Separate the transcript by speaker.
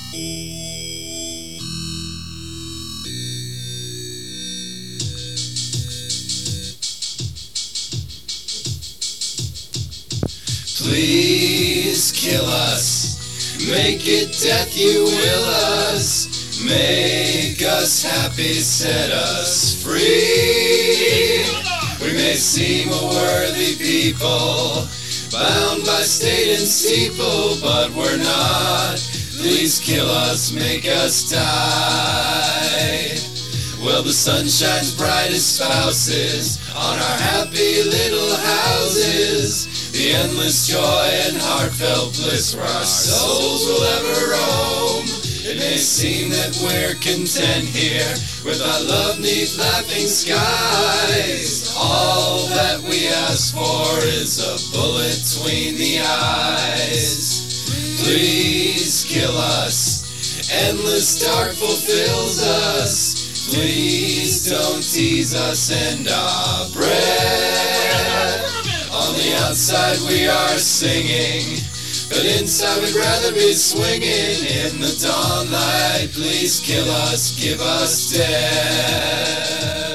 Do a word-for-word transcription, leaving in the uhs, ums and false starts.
Speaker 1: Please kill us, make it death you will us, make us happy, set us free. We may seem a worthy people, bound by state and steeple, but we're not. Please kill us, make us die. Well, the sun shines bright as spouses on our happy little houses. The endless joy and heartfelt bliss where our souls will ever roam. It may seem that we're content here with our love neath laughing skies. All that we ask for is a bullet between the eyes. Please kill us, endless dark fulfills us. Please don't tease us and our breath. On the outside we are singing, but inside we'd rather be swinging in the dawn light. Please kill us, give us death.